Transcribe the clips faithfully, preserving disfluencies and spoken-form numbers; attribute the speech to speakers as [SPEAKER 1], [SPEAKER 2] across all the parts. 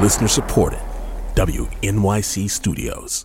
[SPEAKER 1] Listener supported. W N Y C Studios.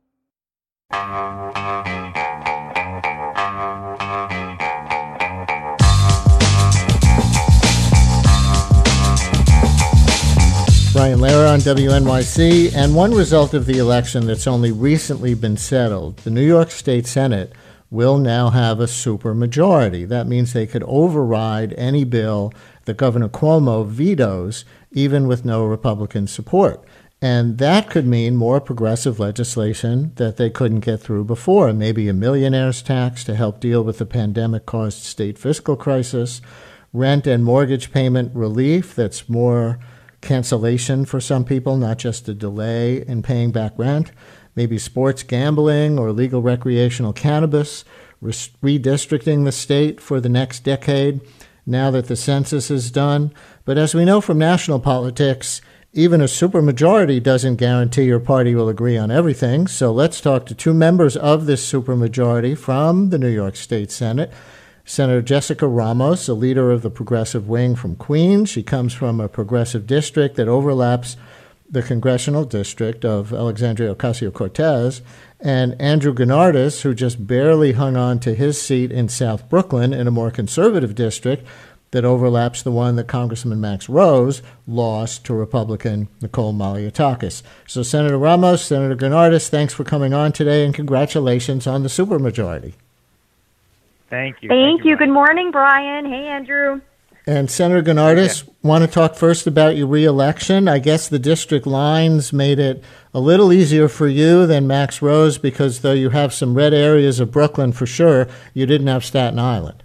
[SPEAKER 2] Brian Lehrer on W N Y C, and one result of the election that's only recently been settled, the New York State Senate will now have a supermajority. That means they could override any bill that Governor Cuomo vetoes, even with no Republican support. And that could mean more progressive legislation that they couldn't get through before, maybe a millionaire's tax to help deal with the pandemic-caused state fiscal crisis, rent and mortgage payment relief that's more cancellation for some people, not just a delay in paying back rent, maybe sports gambling or legal recreational cannabis, redistricting the state for the next decade now that the census is done. But as we know from national politics, even a supermajority doesn't guarantee your party will agree on everything. So let's talk to two members of this supermajority from the New York State Senate. Senator Jessica Ramos, a leader of the progressive wing from Queens. She comes from a progressive district that overlaps the congressional district of Alexandria Ocasio-Cortez, and Andrew Gennardis, who just barely hung on to his seat in South Brooklyn in a more conservative district that overlaps the one that Congressman Max Rose lost to Republican Nicole Malliotakis. So Senator Ramos, Senator Gennardis, thanks for coming on today, and congratulations on the supermajority.
[SPEAKER 3] Thank you.
[SPEAKER 4] Thank,
[SPEAKER 3] Thank
[SPEAKER 4] you.
[SPEAKER 3] you.
[SPEAKER 4] Good morning, Brian. Hey, Andrew.
[SPEAKER 2] And Senator Gennardis, yeah. want to talk first about your re-election. I guess the district lines made it a little easier for you than Max Rose because though you have some red areas of Brooklyn for sure, you didn't have Staten Island.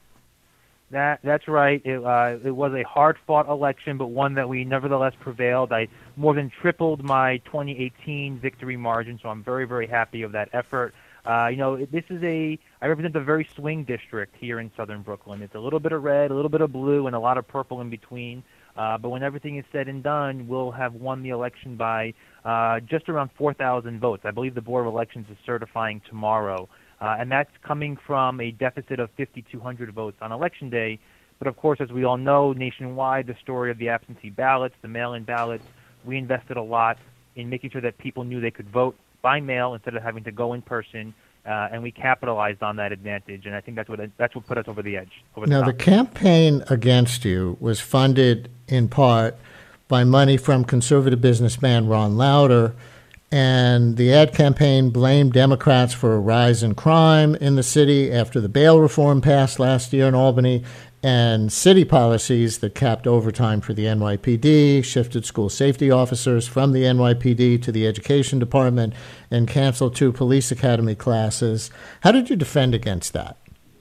[SPEAKER 3] That That's right. It, uh, it was a hard-fought election, but one that we nevertheless prevailed. I more than tripled my twenty eighteen victory margin, so I'm very, very happy of that effort. Uh, you know, this is a, I represent a very swing district here in southern Brooklyn. It's a little bit of red, a little bit of blue, and a lot of purple in between. Uh, but when everything is said and done, we'll have won the election by uh, just around four thousand votes. I believe the Board of Elections is certifying tomorrow. Uh, and that's coming from a deficit of five thousand two hundred votes on Election Day. But of course, as we all know, nationwide, the story of the absentee ballots, the mail-in ballots, we invested a lot in making sure that people knew they could vote by mail instead of having to go in person, uh, and we capitalized on that advantage, and I think that's what that's what put us over the edge. Over the
[SPEAKER 2] now,
[SPEAKER 3] top.
[SPEAKER 2] The campaign against you was funded in part by money from conservative businessman Ron Lauder, and the ad campaign blamed Democrats for a rise in crime in the city after the bail reform passed last year in Albany, and city policies that capped overtime for the N Y P D, shifted school safety officers from the N Y P D to the education department, and canceled two police academy classes. How did you defend against that?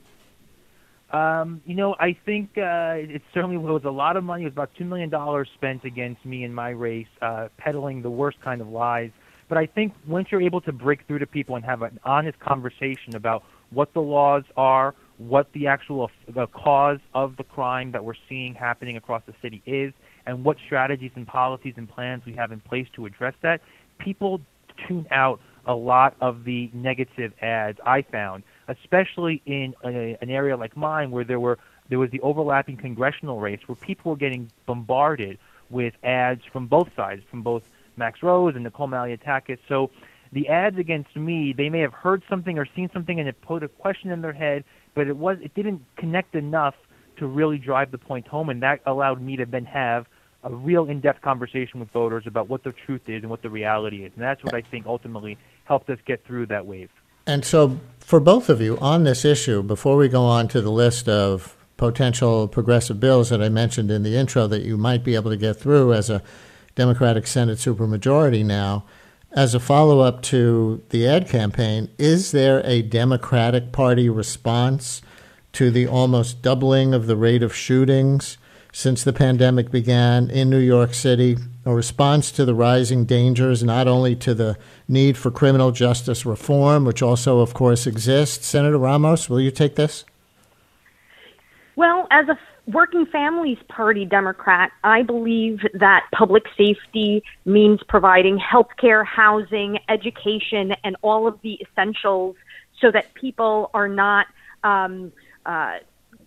[SPEAKER 3] Um, you know, I think uh, it certainly was a lot of money. It was about two million dollars spent against me in my race, uh, peddling the worst kind of lies. But I think once you're able to break through to people and have an honest conversation about what the laws are, what the actual the cause of the crime that we're seeing happening across the city is, and what strategies and policies and plans we have in place to address that, people tune out a lot of the negative ads I found, especially in a, an area like mine where there were there was the overlapping congressional race where people were getting bombarded with ads from both sides, from both Max Rose and Nicole Malliotakis. So the ads against me, they may have heard something or seen something and it put a question in their head, but it was it didn't connect enough to really drive the point home, and that allowed me to then have a real in-depth conversation with voters about what the truth is and what the reality is. And that's what I think ultimately helped us get through that wave.
[SPEAKER 2] And so for both of you on this issue, before we go on to the list of potential progressive bills that I mentioned in the intro that you might be able to get through as a Democratic Senate supermajority now, as a follow-up to the ad campaign, is there a Democratic Party response to the almost doubling of the rate of shootings since the pandemic began in New York City, a response to the rising dangers, not only to the need for criminal justice reform, which also, of course, exists? Senator Ramos, will you take this?
[SPEAKER 4] Well, as a Working Families Party Democrat, I believe that public safety means providing health care, housing, education, and all of the essentials so that people are not um, uh,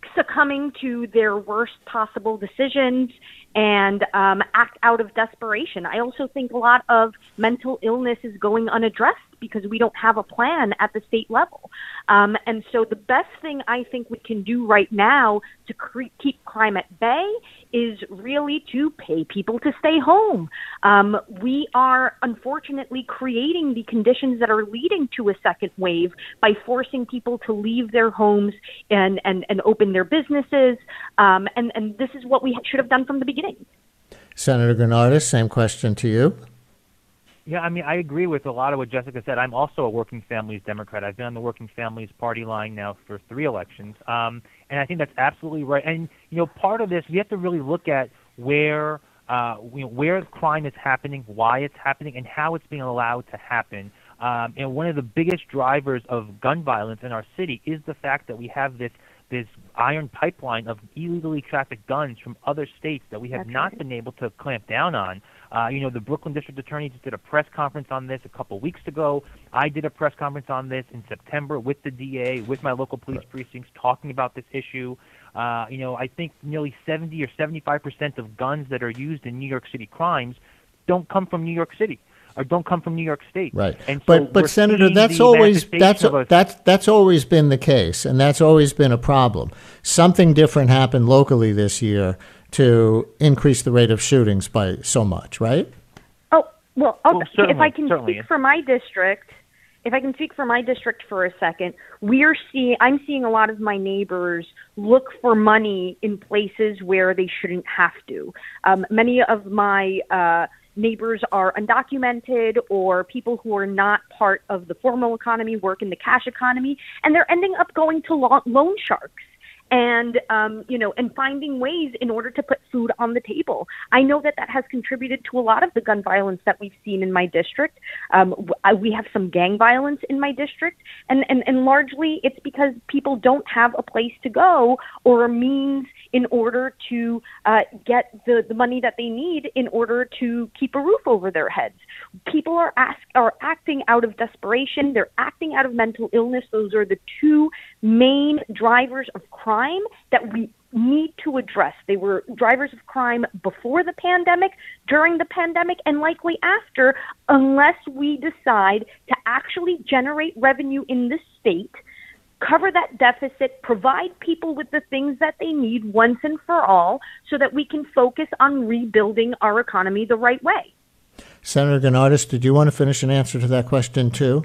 [SPEAKER 4] succumbing to their worst possible decisions and um, act out of desperation. I also think a lot of mental illness is going unaddressed because we don't have a plan at the state level. Um, and so the best thing I think we can do right now to cre- keep crime at bay is really to pay people to stay home. Um, we are unfortunately creating the conditions that are leading to a second wave by forcing people to leave their homes and, and, and open their businesses. Um, and, and this is what we should have done from the beginning.
[SPEAKER 2] Senator Gennardis, same question to you.
[SPEAKER 3] Yeah, I mean, I agree with a lot of what Jessica said. I'm also a Working Families Democrat. I've been on the Working Families Party line now for three elections, um, and I think that's absolutely right. And you know, part of this, we have to really look at where uh, you know, where crime is happening, why it's happening, and how it's being allowed to happen. Um, and one of the biggest drivers of gun violence in our city is the fact that we have this this iron pipeline of illegally trafficked guns from other states that we have
[SPEAKER 4] That's
[SPEAKER 3] not
[SPEAKER 4] right.
[SPEAKER 3] been able to clamp down on. Uh, you know, the Brooklyn District Attorney just did a press conference on this a couple weeks ago. I did a press conference on this in September with the D A, with my local police precincts, talking about this issue. Uh, you know, I think nearly seventy or seventy-five percent of guns that are used in New York City crimes don't come from New York City or don't come from New York State.
[SPEAKER 2] Right.
[SPEAKER 3] And so
[SPEAKER 2] but but
[SPEAKER 3] we're
[SPEAKER 2] Senator,
[SPEAKER 3] seeing
[SPEAKER 2] that's
[SPEAKER 3] the
[SPEAKER 2] always
[SPEAKER 3] manifestation
[SPEAKER 2] that's
[SPEAKER 3] of a-
[SPEAKER 2] that's that's always been the case, and that's always been a problem. Something different happened locally this year to increase the rate of shootings by so much, right?
[SPEAKER 4] Oh, well, I'll,
[SPEAKER 3] Well,
[SPEAKER 4] if
[SPEAKER 3] certainly,
[SPEAKER 4] I can
[SPEAKER 3] certainly.
[SPEAKER 4] speak for my district, if I can speak for my district for a second, we're seeing, I'm seeing a lot of my neighbors look for money in places where they shouldn't have to. Um, many of my uh, neighbors are undocumented or people who are not part of the formal economy, work in the cash economy, and they're ending up going to lo- loan sharks. And, um, you know, and finding ways in order to put food on the table. I know that that has contributed to a lot of the gun violence that we've seen in my district. Um, w- I, we have some gang violence in my district, and, and, and largely it's because people don't have a place to go or a means in order to uh, get the, the money that they need in order to keep a roof over their heads. People are ask, are acting out of desperation. They're acting out of mental illness. Those are the two main drivers of crime that we need to address. They were drivers of crime before the pandemic, during the pandemic, and likely after, unless we decide to actually generate revenue in this state, cover that deficit, provide people with the things that they need once and for all, so that we can focus on rebuilding our economy the right way.
[SPEAKER 2] Senator Gennardis, did you want to finish an answer to that question too?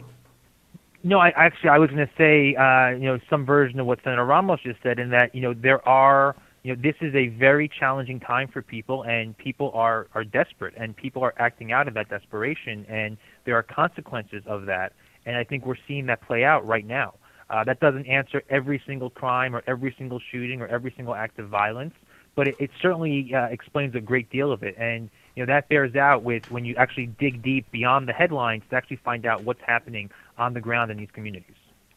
[SPEAKER 3] No, I actually I was going to say uh, you know some version of what Senator Ramos just said, in that you know there are you know this is a very challenging time for people, and people are are desperate, and people are acting out of that desperation, and there are consequences of that, and I think we're seeing that play out right now. Uh, that doesn't answer every single crime or every single shooting or every single act of violence, but it, it certainly uh, explains a great deal of it, and you know that bears out with when you actually dig deep beyond the headlines to actually find out what's happening on the ground in these communities.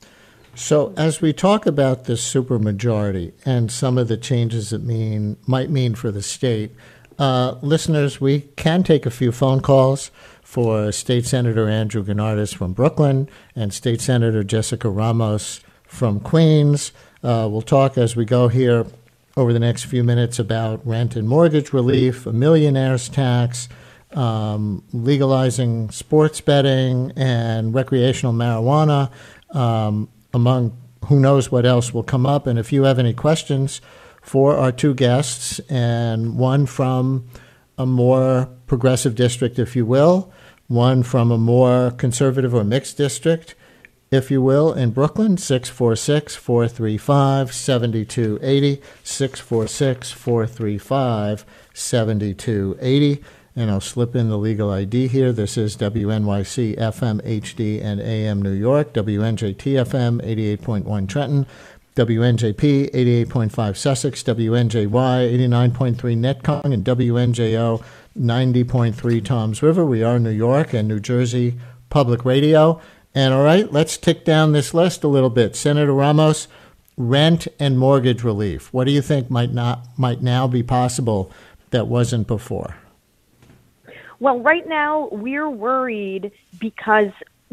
[SPEAKER 2] So as we talk about this supermajority and some of the changes it mean might mean for the state, uh, listeners, we can take a few phone calls for State Senator Andrew Gennardis from Brooklyn and State Senator Jessica Ramos from Queens. Uh, we'll talk as we go here over the next few minutes about rent and mortgage relief, a millionaire's tax, um, legalizing sports betting and recreational marijuana, um, among who knows what else will come up. And if you have any questions for our two guests, and one from a more progressive district, if you will, one from a more conservative or mixed district, if you will, in Brooklyn, six four six, four three five, seven two eight zero, six four six, four three five, seven two eight zero. And I'll slip in the legal I D here. This is W N Y C F M H D and A M New York, W N J T F M eighty-eight point one Trenton, W N J P eighty-eight point five Sussex, W N J Y eighty-nine point three Netcong, and W N J O ninety point three Toms River. We are New York and New Jersey Public Radio. And all right, let's tick down this list a little bit. Senator Ramos, rent and mortgage relief. What do you think might not might now be possible that wasn't before?
[SPEAKER 4] Well, right now we're worried because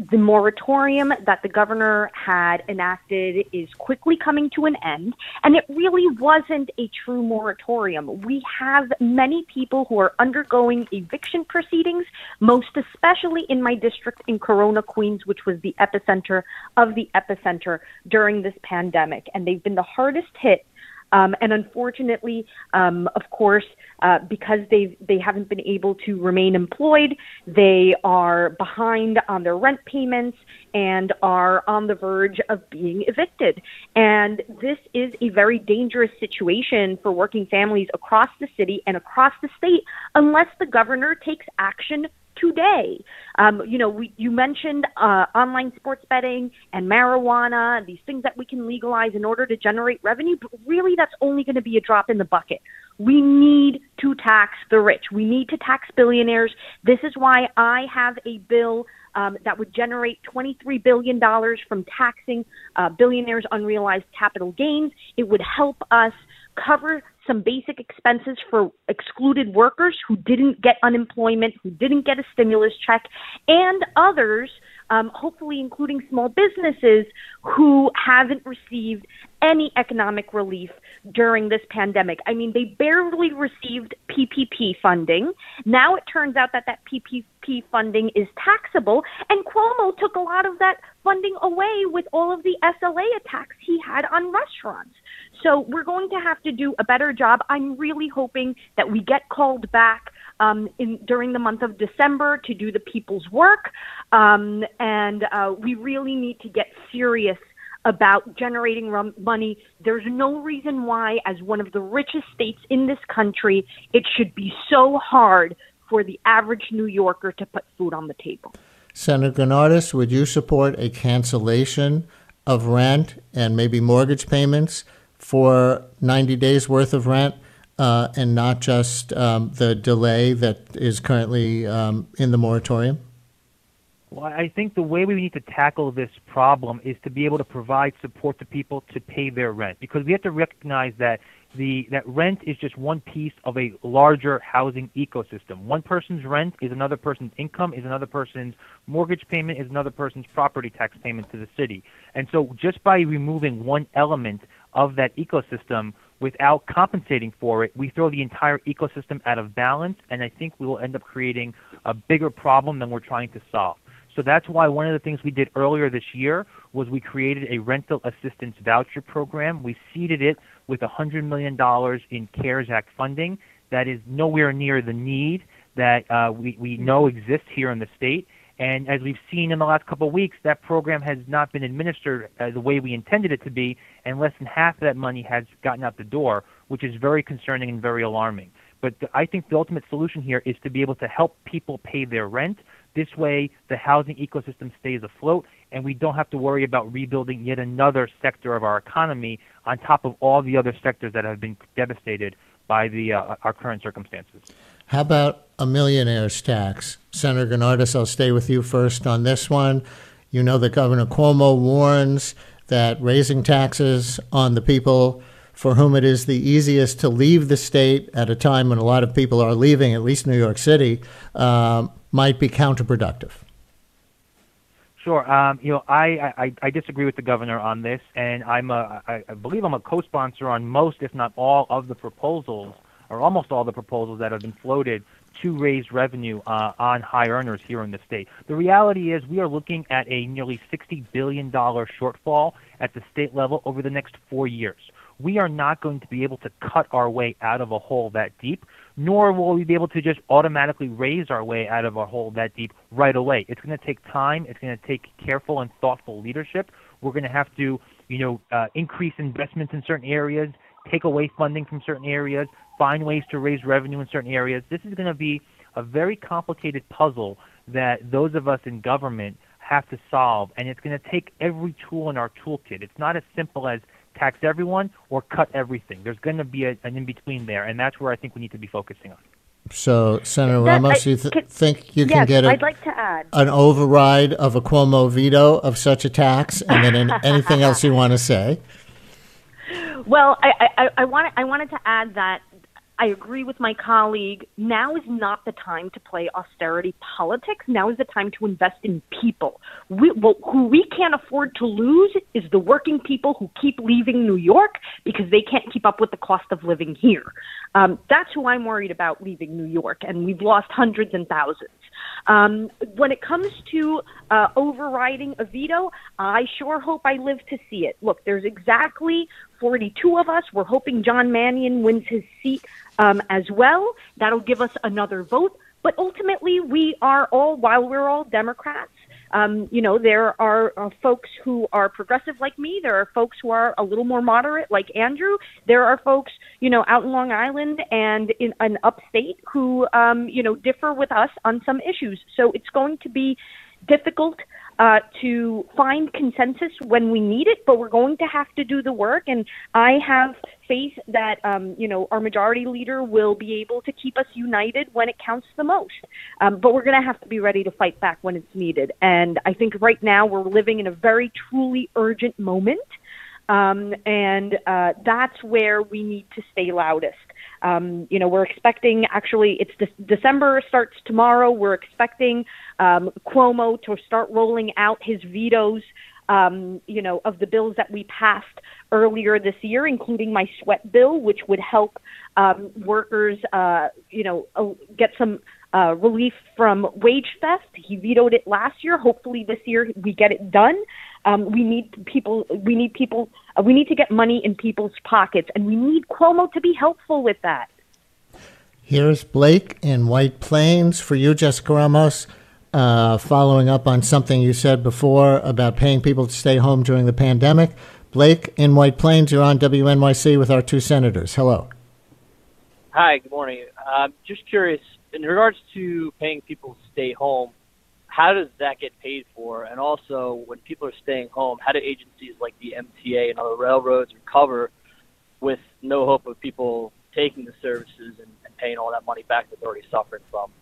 [SPEAKER 4] the moratorium that the governor had enacted is quickly coming to an end, and it really wasn't a true moratorium. We have many people who are undergoing eviction proceedings, most especially in my district in Corona, Queens, which was the epicenter of the epicenter during this pandemic, and they've been the hardest hit. Um, and unfortunately, um, of course, uh, because they they haven't been able to remain employed, they are behind on their rent payments and are on the verge of being evicted. And this is a very dangerous situation for working families across the city and across the state unless the governor takes action today. Um, you know, we, you mentioned uh, online sports betting and marijuana, these things that we can legalize in order to generate revenue, but really that's only going to be a drop in the bucket. We need to tax the rich. We need to tax billionaires. This is why I have a bill um, that would generate twenty-three billion dollars from taxing uh, billionaires' unrealized capital gains. It would help us cover some basic expenses for excluded workers who didn't get unemployment, who didn't get a stimulus check, and others, um, hopefully including small businesses, who haven't received any economic relief during this pandemic. I mean, they barely received P P P funding. Now it turns out that that P P P funding is taxable, and Cuomo took a lot of that funding away with all of the S L A attacks he had on restaurants. So we're going to have to do a better job. I'm really hoping that we get called back um, in during the month of December to do the people's work, um, and uh, we really need to get serious about generating rum- money. There's no reason why, as one of the richest states in this country, it should be so hard for the average New Yorker to put food on the table.
[SPEAKER 2] Senator Gennardis, would you support a cancellation of rent and maybe mortgage payments for ninety days worth of rent uh, and not just um, the delay that is currently um, in the moratorium?
[SPEAKER 3] Well, I think the way we need to tackle this problem is to be able to provide support to people to pay their rent, because we have to recognize that the that rent is just one piece of a larger housing ecosystem. One person's rent is another person's income, is another person's mortgage payment, is another person's property tax payment to the city. And so just by removing one element of that ecosystem without compensating for it, we throw the entire ecosystem out of balance, and I think we will end up creating a bigger problem than we're trying to solve. So that's why one of the things we did earlier this year was we created a rental assistance voucher program. We seeded it with one hundred million dollars in CARES Act funding. That is nowhere near the need that uh, we, we know exists here in the state. And as we've seen in the last couple of weeks, that program has not been administered uh, the way we intended it to be, and less than half of that money has gotten out the door, which is very concerning and very alarming. But the, I think the ultimate solution here is to be able to help people pay their rent. This way, the housing ecosystem stays afloat, and we don't have to worry about rebuilding yet another sector of our economy on top of all the other sectors that have been devastated by the uh, our current circumstances.
[SPEAKER 2] How about a millionaire's tax? Senator Gennardis, I'll stay with you first on this one. You know that Governor Cuomo warns that raising taxes on the people for whom it is the easiest to leave the state at a time when a lot of people are leaving, at least New York City, um, might be counterproductive.
[SPEAKER 3] Sure. Um, you know, I, I, I disagree with the governor on this, and I'm a, I, I believe I'm a co-sponsor on most, if not all, of the proposals, or almost all the proposals that have been floated to raise revenue uh, on high earners here in the state. The reality is we are looking at a nearly sixty billion dollars shortfall at the state level over the next four years. We are not going to be able to cut our way out of a hole that deep, nor will we be able to just automatically raise our way out of a hole that deep right away. It's going to take time. It's going to take careful and thoughtful leadership. We're going to have to, you know, uh, increase investments in certain areas, take away funding from certain areas, find ways to raise revenue in certain areas. This is going to be a very complicated puzzle that those of us in government have to solve, and it's going to take every tool in our toolkit. It's not as simple as tax everyone or cut everything. There's going to be a, an in-between there, and that's where I think we need to be focusing on.
[SPEAKER 2] So, Senator
[SPEAKER 4] that,
[SPEAKER 2] Ramos,
[SPEAKER 4] I,
[SPEAKER 2] you th-
[SPEAKER 4] can,
[SPEAKER 2] think you
[SPEAKER 4] yes,
[SPEAKER 2] can get a,
[SPEAKER 4] I'd like to add.
[SPEAKER 2] an override of a Cuomo veto of such a tax, and then in, anything else you want to say?
[SPEAKER 4] Well, I, I, I, wanted, I wanted to add that I agree with my colleague. Now is not the time to play austerity politics. Now is the time to invest in people. We, well, who we can't afford to lose is the working people who keep leaving New York because they can't keep up with the cost of living here. Um, that's who I'm worried about leaving New York, and we've lost hundreds and thousands. Um, when it comes to uh, overriding a veto, I sure hope I live to see it. Look, there's exactly forty-two of us. We're hoping John Mannion wins his seat um, as well. That'll give us another vote. But ultimately, we are all, while we're all Democrats, um, you know, there are uh, folks who are progressive like me. There are folks who are a little more moderate like Andrew. There are folks, you know, out in Long Island and in an upstate who, um, you know, differ with us on some issues. So it's going to be difficult uh, to find consensus when we need it, but we're going to have to do the work. And I have faith that, um, you know, our majority leader will be able to keep us united when it counts the most. Um, but we're going to have to be ready to fight back when it's needed. And I think right now we're living in a very truly urgent moment. Um, and uh, that's where we need to stay loudest. Um, you know, we're expecting, actually, it's de- December starts tomorrow. We're expecting um, Cuomo to start rolling out his vetoes, um, you know, of the bills that we passed earlier this year, including my sweat bill, which would help um, workers, uh, you know, uh, get some uh, relief from wage theft. He vetoed it last year. Hopefully this year we get it done. Um, we need people. We need people. Uh, we need to get money in people's pockets, and we need Cuomo to be helpful with that.
[SPEAKER 2] Here's Blake in White Plains for you, Jessica Ramos. Uh, following up on something you said before about paying people to stay home during the pandemic. Blake in White Plains, you're on W N Y C with our two senators. Hello.
[SPEAKER 5] Hi. Good morning. I'm just curious in regards to paying people to stay home. How does that get paid for? And also, when people are staying home, how do agencies like the M T A and other railroads recover with no hope of people taking the services and, and paying all that money back that they're already suffering from?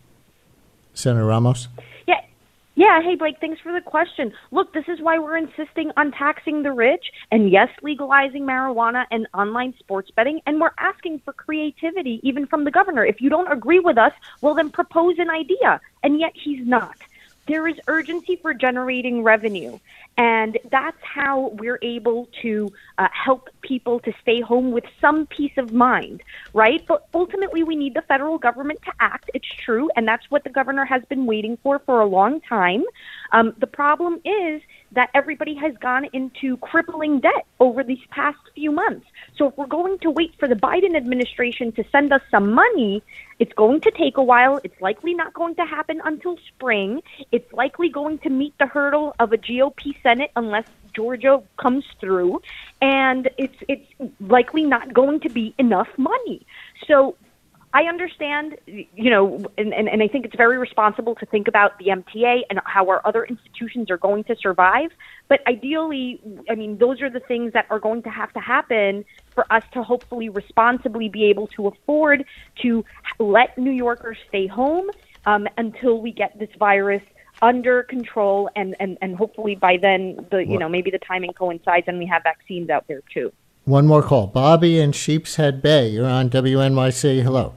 [SPEAKER 2] Senator Ramos?
[SPEAKER 4] Yeah. Yeah. Hey, Blake, thanks for the question. Look, this is why we're insisting on taxing the rich and, yes, legalizing marijuana and online sports betting. And we're asking for creativity even from the governor. If you don't agree with us, well, then propose an idea. And yet he's not. There is urgency for generating revenue. And that's how we're able to uh, help people to stay home with some peace of mind, right? But ultimately, we need the federal government to act. It's true, and that's what the governor has been waiting for for a long time. Um, the problem is that everybody has gone into crippling debt over these past few months. So if we're going to wait for the Biden administration to send us some money, it's going to take a while. It's likely not going to happen until spring. It's likely going to meet the hurdle of a G O P Senate unless Georgia comes through, and it's it's likely not going to be enough money. So I understand, you know, and, and, and I think it's very responsible to think about the M T A and how our other institutions are going to survive. But ideally, I mean, those are the things that are going to have to happen for us to hopefully responsibly be able to afford to let New Yorkers stay home um, until we get this virus under control, and, and, and hopefully by then, the you know, maybe the timing coincides and we have vaccines out there too.
[SPEAKER 2] One more call. Bobby in Sheepshead Bay. You're on W N Y C. Hello.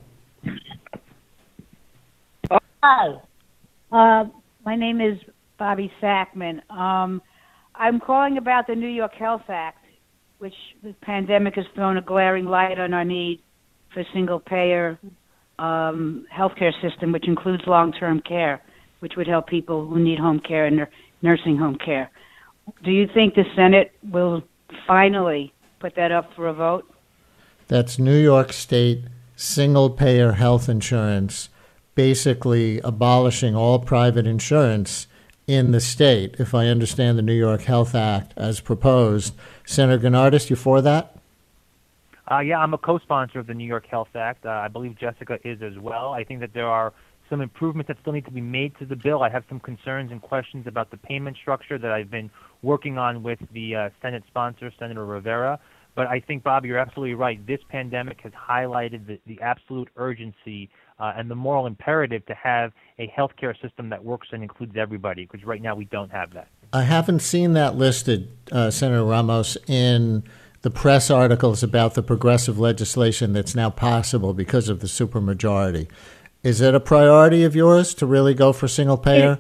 [SPEAKER 6] Hi. Uh, my name is Bobby Sackman. Um, I'm calling about the New York Health Act, which the pandemic has thrown a glaring light on our need for single-payer um, healthcare system, which includes long-term care, which would help people who need home care and nursing home care. Do you think the Senate will finally put that up for a vote?
[SPEAKER 2] That's New York State single-payer health insurance, basically abolishing all private insurance in the state, if I understand the New York Health Act as proposed. Senator Gennardis, you for that?
[SPEAKER 3] Uh, yeah, I'm a co-sponsor of the New York Health Act. Uh, I believe Jessica is as well. I think that there are some improvements that still need to be made to the bill. I have some concerns and questions about the payment structure that I've been working on with the uh, Senate sponsor, Senator Rivera. But I think, Bob, you're absolutely right. This pandemic has highlighted the, the absolute urgency uh, and the moral imperative to have a healthcare system that works and includes everybody, because right now we don't have that.
[SPEAKER 2] I haven't seen that listed, uh, Senator Ramos, in the press articles about the progressive legislation that's now possible because of the supermajority. Is it a priority of yours to really go for single payer?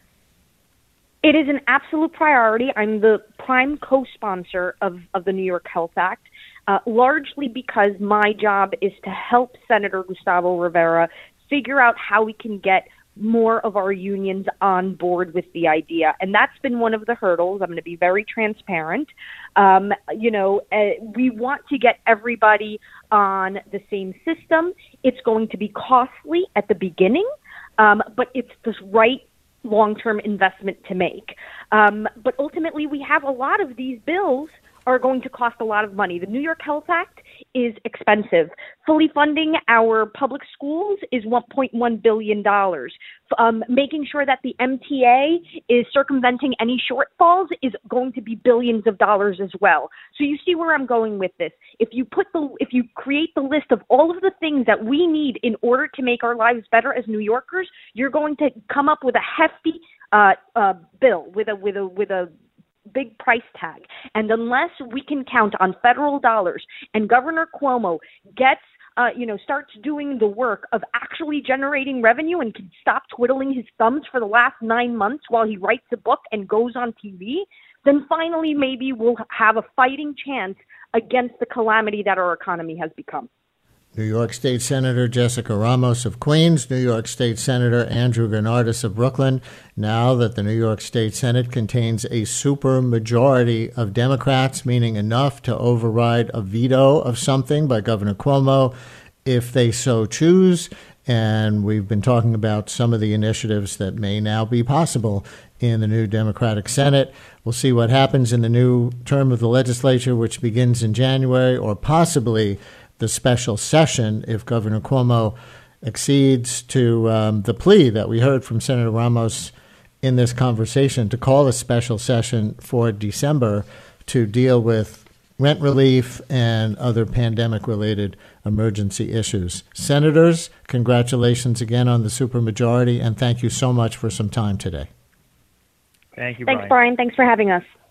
[SPEAKER 4] It, it is an absolute priority. I'm the prime co-sponsor of, of the New York Health Act, uh, largely because my job is to help Senator Gustavo Rivera figure out how we can get more of our unions on board with the idea. And that's been one of the hurdles. I'm going to be very transparent. Um, you know, uh, we want to get everybody on the same system. It's going to be costly at the beginning, um, but it's the right long-term investment to make. Um, but ultimately, we have a lot of these bills are going to cost a lot of money. The New York Health Act is expensive. Fully funding our public schools is one point one billion dollars. Um, making sure that the M T A is circumventing any shortfalls is going to be billions of dollars as well. So you see where I'm going with this. If you put the, if you create the list of all of the things that we need in order to make our lives better as New Yorkers, you're going to come up with a hefty uh, uh, bill with a with a with a big price tag. And unless we can count on federal dollars and Governor Cuomo gets, uh, you know, starts doing the work of actually generating revenue and can stop twiddling his thumbs for the last nine months while he writes a book and goes on T V, then finally maybe we'll have a fighting chance against the calamity that our economy has become.
[SPEAKER 2] New York State Senator Jessica Ramos of Queens, New York State Senator Andrew Gennardis of Brooklyn. Now that the New York State Senate contains a super majority of Democrats, meaning enough to override a veto of something by Governor Cuomo, if they so choose. And we've been talking about some of the initiatives that may now be possible in the new Democratic Senate. We'll see what happens in the new term of the legislature, which begins in January, or possibly the special session if Governor Cuomo accedes to um, the plea that we heard from Senator Ramos in this conversation to call a special session for December to deal with rent relief and other pandemic-related emergency issues. Senators, congratulations again on the supermajority, and thank you so much for some time today.
[SPEAKER 3] Thank you,
[SPEAKER 4] Thanks,
[SPEAKER 3] Brian.
[SPEAKER 4] Brian. Thanks for having us.